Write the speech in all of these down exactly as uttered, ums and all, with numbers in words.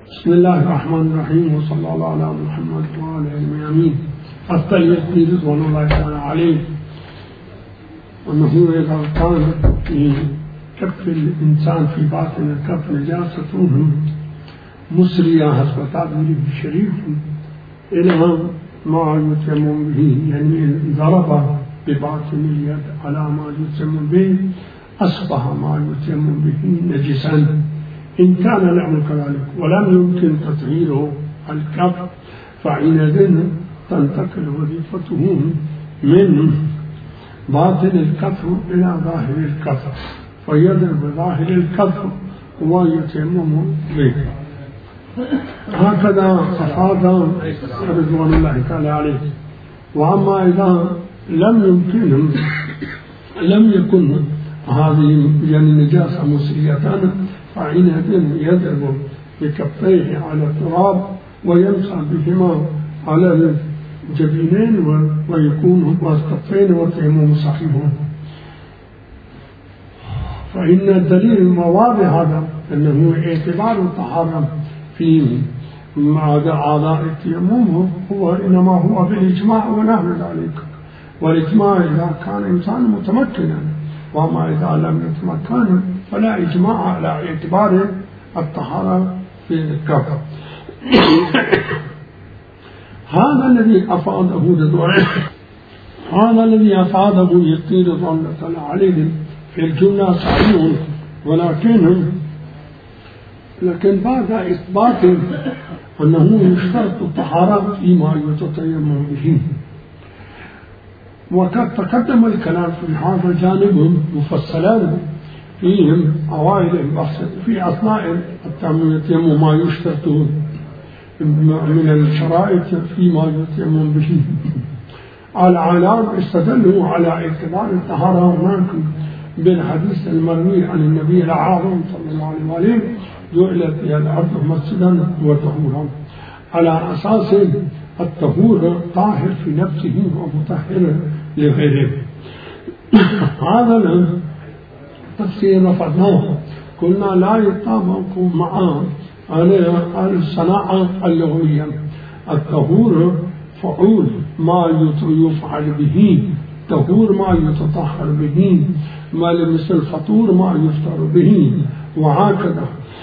بسم الله الرحمن الرحيم وصلى الله على محمد وعلى آله آمين. التلقي رضوان الله تعالى عليه أنه إذا كان في كف الإنسان في باطن الكف نجاسة مسرية حسب تعبيره الشريف إلى ما يتيمم به، يعني ضرب بباطن اليد على ما يتيمم به أصبح ما يتيمم به نجسا إن كان الأمر كذلك ولم يمكن تطهيره الكف، فحينئذ تنتقل وظيفته من باطن الكف إلى ظاهر الكف فيضرب ظاهر الكف ويتيمم به. هكذا أفاد رضوان الله تعالى عليه. وأما إذا لم يمكن لم يكن هذه يعني نجاسة مسرية فحينئذ يضرب بكفيه على التراب ويمسح بهما على الجبينين ويكون الكفين والتيمم صحيح. فإن الدليل المواضع هذا أنه اعتبار الطهارة في أعضاء التيمم هو إنما هو بالإجماع ونحو ذلك، والإجماع إذا كان إنسان متمكنا، وما إذا لم يتمكن فلا إجماع على اعتبار الطهارة في الكف. هذا الذي أفاده رضوان هذا الذي أفاده يطير رضوان الله عليه في الجملة صحيح، ولكن لكن بعد إثبات أنه يشترط الطهارة فيما يتيمم به. وقد تقدم الكلام في هذا الجانب مفصلا في أوائل البحث في أثناء التيمم ما يشترط من الشرائط فيما يتيمم به. العلام استدلوا على اعتبار الطهارة هناك بالحديث المروي عن النبي الأعظم صلى الله عليه وسلم جعلت هي الأرض مسجدا وطهورا، على أساس الطهور طاهر في نفسه ومطهر لغيره. هذا التفسير رفضناه، قلنا لا يطابق مع الصناعة اللغوية. الطهور فعول ما يفعل به، طهور ما يتطهر به، ما مثل الفطور ما يفطر به، وهكذا.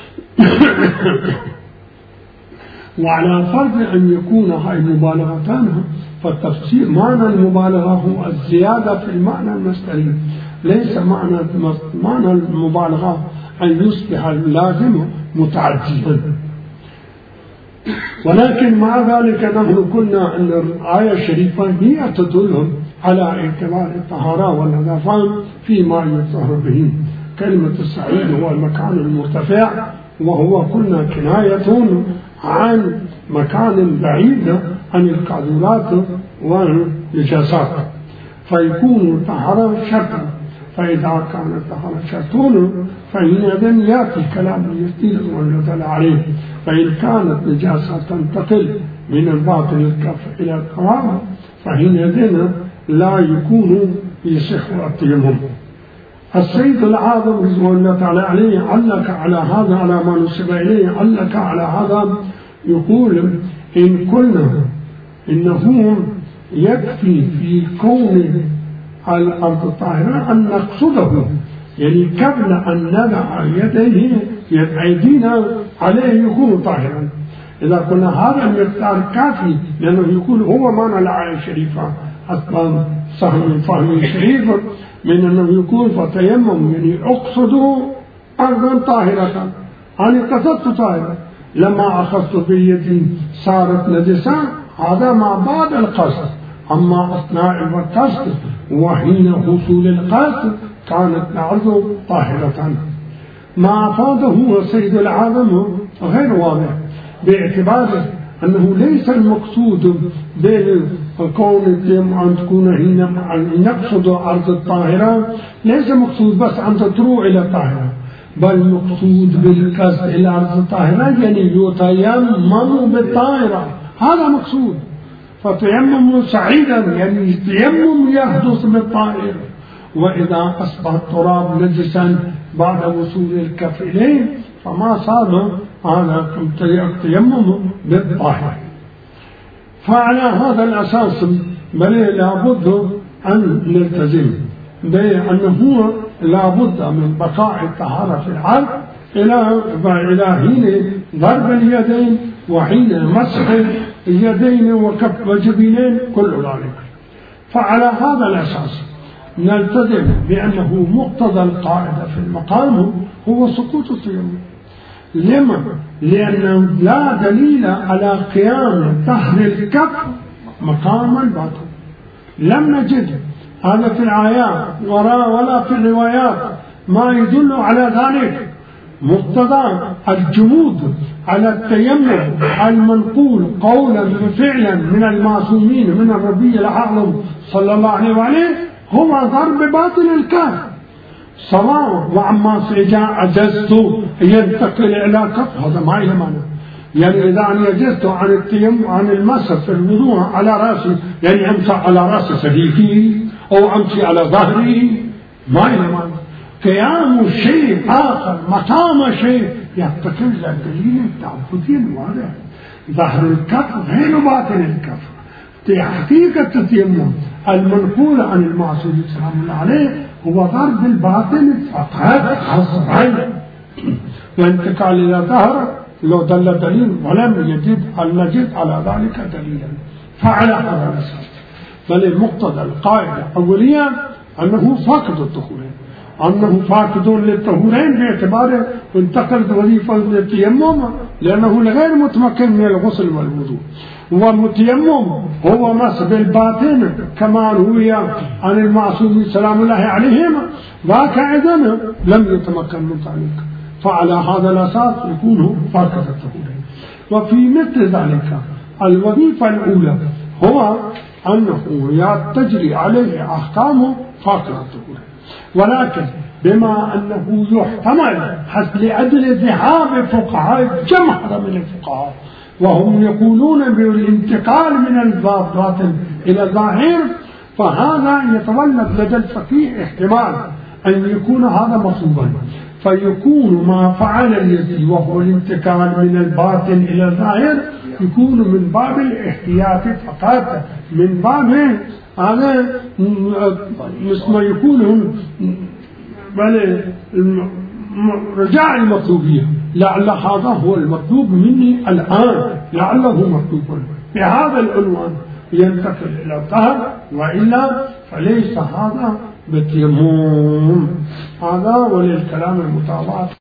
وعلى فرض أن يكون هاي مبالغتان فالتفسير معنى المبالغة هو الزيادة في المعنى المصدري، ليس معنى معنى المبالغة أن يصبح اللازم متعديا. ولكن مع ذلك نحن قلنا أن الآية الشريفة هي تدل على اعتبار الطهارة والنظافة فيما يطهر به. كلمة الصعيد هو المكان المرتفع، وهو قلنا كناية عن مكان بعيد عن القاذورات والنجاسات، فيكون الطهارة شرطا. فإذا كان الطهارة شرطا فحينئذ يأتي كلام يستيل والنزل عليه. فإن كانت نجاسة تنتقل من الباطن الكف إلى التراب فحينئذ لا يكون يصح التيمم. السيد العاظم رضوان الله تعالى عليه علق على هذا، على ما نسب إليه، علق على هذا يقول إن قلنا إنه يكفي في كون الأرض الطاهرة أن نقصده، يعني قبل أن نضع يديه يد أيدينا عليه يكون طاهرا. إذا قلنا هذا المقدار كافي، لأنه يقول هو معنى الآية الشريفة أصلا صح من فهم شريف من أنه يقول فتيمم، يعني أقصد أرضا طاهرة، أنا قصدت طاهرة. لما أخذت بيدي صارت نجسة، هذا ما بعد القصد. أما أثناء القصد وحين حصول القصد كانت الأرض طاهرة. ما أفاده السيد العالم غير واضح، باعتبار أنه ليس المقصود بالكون أن تكون هنا نقصد أرض الطاهرة، ليس مقصود بس أن تروح إلى الطاهرة، بل مقصود بالقصد إلى أرض الطاهرة يعني يتيمم بالطاهرة، هذا مقصود. فتيمم سعيدا يعني تيمم يحدث بالطاهرة. وإذا أصبح التراب نجسا بعد وصول الكف إليه فما صار هذا التيمم بالظاهر. فعلى هذا الأساس بل لابد أن نلتزم بأنه لابد من بقاء الطهارة في العرض إلى إلى حين ضرب اليدين وحين مسح اليدين وكف الجبينين كل ذلك. فعلى هذا الأساس نلتزم بأنه مقتضى القاعدة في المقام هو سقوط التيمم. لما؟ لأنه لا دليل على قيام طهر الكف مقام الباطن. لم نجد هذا في الآيات ولا في الروايات ما يدل على ذلك. مقتضى الجمود على التيمم المنقول قولا وفعلا من المعصومين من النبي الأعظم صلى الله عليه وآله هو ضرب باطن الكف سواء. وعما إذا عجزت ينتقل إلى كف هذا ما له معنى. يعني إذا أنا عجزت عن التيمم عن المسح في الوضوء على رأسي يعني أمسح على رأس صديقي أو أمشي على ظهري ما له معنى. قيام شيء آخر مقام شيء يفتقر إلى دليل تعبدي واضح. ظهر الكف غير باطن الكف. حقيقة التيمم المنقول عن المعصوم سلام الله عليه هو ضرب الباطن فقط حصرا وانتقال إلى ظهر لو دل دليل ولم يجد نجد على ذلك دليلا. فعلى هذا الأساس بل مقتضى القاعدة الأولية أنه فاقد الطهورين أنه فاقد للطهورين باعتباره انتقلت وظيفة للتيمم لأنه غير متمكن من الغسل والوضوء. والمتيمم هو مسح بالباطن كما روي عن المعصوم سلام الله عليهم ذاك إذن لم يتمكن من ذلك. فعلى هذا الأساس يكون فاقد الطهورين. وفي مثل ذلك الوظيفة الأولى هو أنه تجري عليه أحكام فاقد الطهورين ولكن بما أنه يحتمل حسب لأجل ذهاب فقهاء جمهر من الفقهاء وهم يقولون بالانتقال من الباطن إلى الظاهر فهذا يتولد لدى الفقيه احتمال أن يكون هذا مطلوبا فيكون ما فعل اليزيد وهو الانتقال من الباطن إلى الظاهر يكون من باب الاحتياط فقط من باب هذا مثل ما يكون بل رجاء المطلوبية لعل هذا هو المطلوب مني الآن لعله مطلوب بهذا العنوان ينتقل إلى الطهر وإلا فليس هذا بالتيمم. هذا وللكلام المتابعة.